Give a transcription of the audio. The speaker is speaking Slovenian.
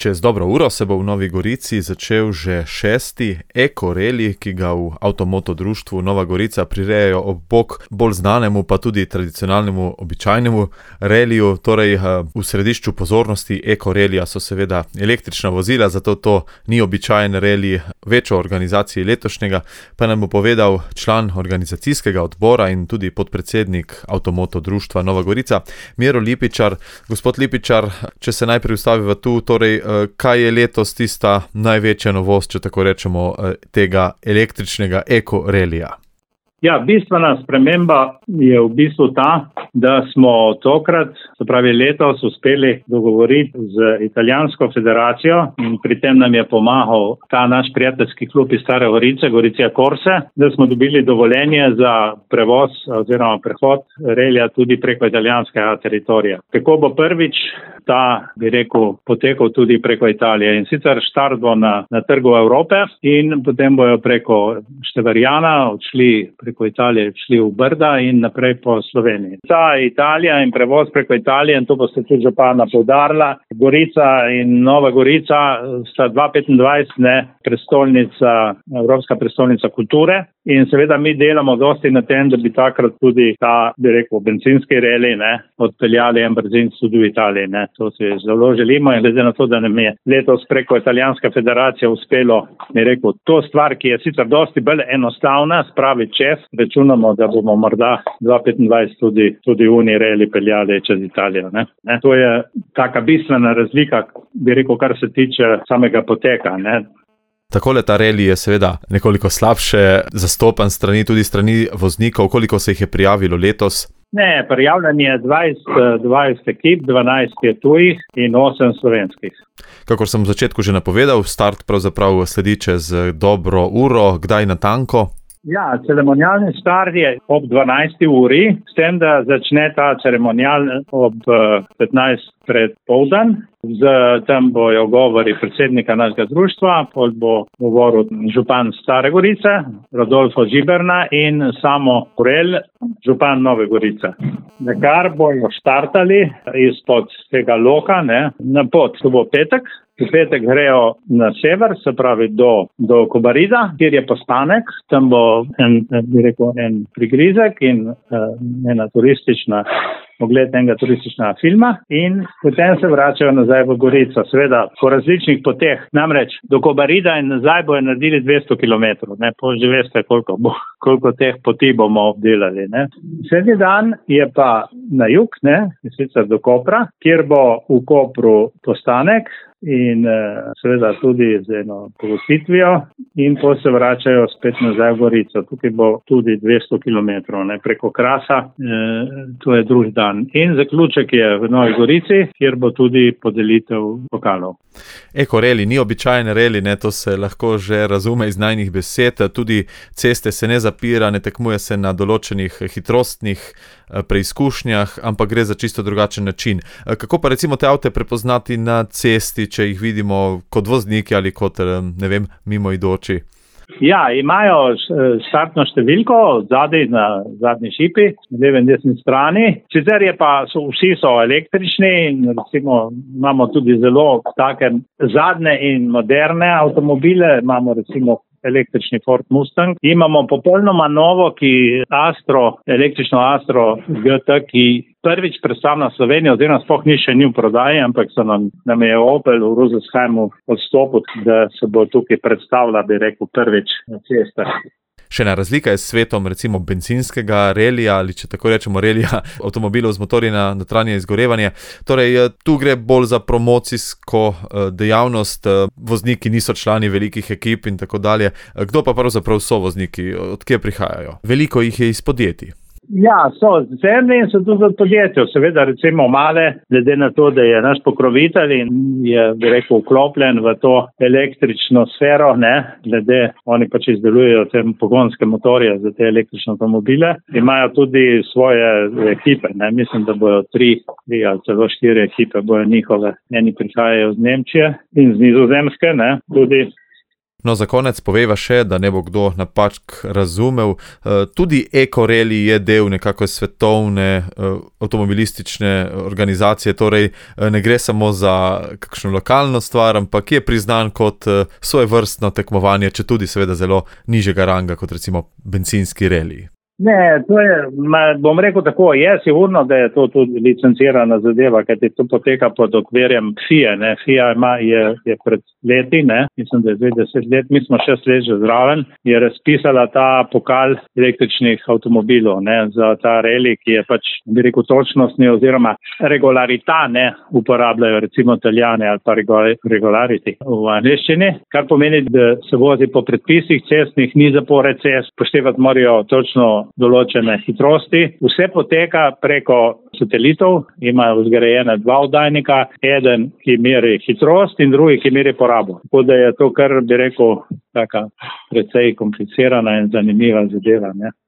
Čez dobro uro se bo v Novi Gorici začel že 6. eko-reli, ki ga v Avtomoto društvu Nova Gorica prirejajo ob bok bolj znanemu, pa tudi tradicionalnemu običajnemu reliju. Torej v središču pozornosti eko-relija so seveda električna vozila, zato to ni običajen reli. Več o organizaciji letošnjega pa nam bo povedal član organizacijskega odbora in tudi podpredsednik Avtomoto društva Nova Gorica, Miro Lipičar. Gospod Lipičar, če se najprej ustaviva tu, torej kaj je letos tista največja novost, če tako rečemo, tega električnega eko-relija? Ja, bistvena sprememba je v bistvu ta, da smo tokrat, se pravi letos, uspeli dogovoriti z Italijansko federacijo in pri tem nam je pomagal ta naš prijateljski klub iz Stare Gorice, Gorizia Corse, da smo dobili dovoljenje za prevoz oziroma prehod relija tudi preko italijanskega teritorija. Tako bo prvič ta, bi rekel, potekal tudi preko Italije. In sicer štart bo na trgu Evrope in potem bojo preko Števerjana odšli preko Italije, šli v Brda in naprej po Sloveniji. Ta Italija in prevoz preko Italije, in to boste tudi župana poudarila, Gorica in Nova Gorica sta 2025 Evropska prestolnica kulture. In seveda mi delamo dosti na tem, da bi takrat tudi ta, bi rekel, bencinski reli odpeljali en brzin tudi v Italiji. To si zelo želimo in glede na to, da nam je letos preko Italijanska federacija uspelo, bi rekel, to stvar, ki je sicer dosti bolj enostavna, spraviti čez, računamo, da bomo morda 2025 tudi uni reli peljali čez Italijo. To je taka bistvena razlika, bi rekel, kar se tiče samega poteka. Takole ta reli je seveda nekoliko slabše zastopan tudi strani voznikov. Koliko se jih je prijavilo letos? Prijavljanje je 20 ekip, 12 je tujih in 8 slovenskih. Kakor sem v začetku že napovedal, start pravzaprav sledi čez dobro uro. Kdaj natanko? Ja, ceremonialni start je ob 12. uri, s tem, da začne ta ceremonial ob 15 pred poldan. Tam bojo govori predsednika našega društva, pol bo govoril župan Stare Gorice, Rodolfo Žiberna in Samo Kurel, župan Nove Gorice. Nekar bojo štartali izpod tega loka na pot. To bo petek. V petek grejo na sever, se pravi do Kobarida, kjer je postanek. Tam bo en prigrizek in ena ogled enega turističnega filma in potem se vračajo nazaj v Gorico. Seveda po različnih poteh. Namreč do Kobarida in nazaj bojo naredili 200 km. Že veste, koliko teh poti bomo obdelali. Srednji dan je pa na jug, sicer do Kopra, kjer bo v Kopru postanek in seveda tudi z eno pogostitvijo in potem se vračajo spet nazaj v Gorico. Tukaj bo tudi 200 km preko Krasa, to je drugi dan. In zaključek je v Novi Gorici, kjer bo tudi podelitev pokalov. Eko-reli ni običajen reli, to se lahko že razume iz najnih besed. Tudi ceste se ne zapira, ne tekmuje se na določenih hitrostnih preizkušnjah, ampak gre za čisto drugačen način. Kako pa recimo te avte prepoznati na cesti, če jih vidimo kot vozniki ali kot, mimoidoči? Ja, imajo startno številko zadaj na zadnji šipi, na levi in desni strani. Sicer vsi so električni in recimo imamo tudi zelo take zadnje in moderne avtomobile. Imamo recimo električni Ford Mustang. Imamo popolnoma novo, električno Astro GT, ki prvič predstavlja Slovenijo, oziroma sploh še ni v prodaji, ampak nam je Opel v Ruselsheimu odstopil, da se bo tukaj predstavila, bi rekel, prvič na cestah. Še ena razlika je s svetom recimo bencinskega relija ali, če tako rečemo, relija avtomobilov z motorji na notranje izgorevanje. Torej, tu gre bolj za promocijsko dejavnost, vozniki niso člani velikih ekip in tako dalje. Kdo pa pravzaprav so vozniki? Od kje prihajajo? Veliko jih je iz podjetij. Ja, so zemlje in so tudi od podjetja. Seveda recimo male, glede na to, da je naš pokrovitelj in je, bi rekel, vklopljen v to električno sfero, oni pač izdelujejo te pogonske motorje za te električne avtomobile. Imajo tudi svoje ekipe, mislim, da bojo 3 ali celo 4 ekipe bojo njihove. Eni prihajajo z Nemčije in z Nizozemske, tudi. No, za konec poveva še, da ne bo kdo napak razumel, tudi Eco-Rally je del nekako svetovne avtomobilistične organizacije, torej ne gre samo za kakšno lokalno stvar, ampak je priznan kot svojevrstno tekmovanje, če tudi seveda zelo nižjega ranga kot recimo bencinski rally. Ne, to je, bom rekel tako, je sigurno, da je to tudi licencirana zadeva, kajti to poteka pod okvirjem FIA, ne. FIA je pred leti, ne, mislim, da je 20 let, mi smo 6 let že zraven, je razpisala ta pokal električnih avtomobilov, ne, za ta rally, ki je pač, bi rekel, točnostni oziroma regularità, ne, uporabljajo recimo Italijane ali pa regularity v angleščini, kar pomeni, da se vozi po predpisih cestnih, ni zapore cest, poštevati morajo točno določene hitrosti. Vse poteka preko satelitov, imajo vzgrajene 2 oddajnika, eden, ki meri hitrost in drugi, ki meri porabo. Tako da je to kar, bi rekel, taka precej komplicirana in zanimiva zadeva, ne.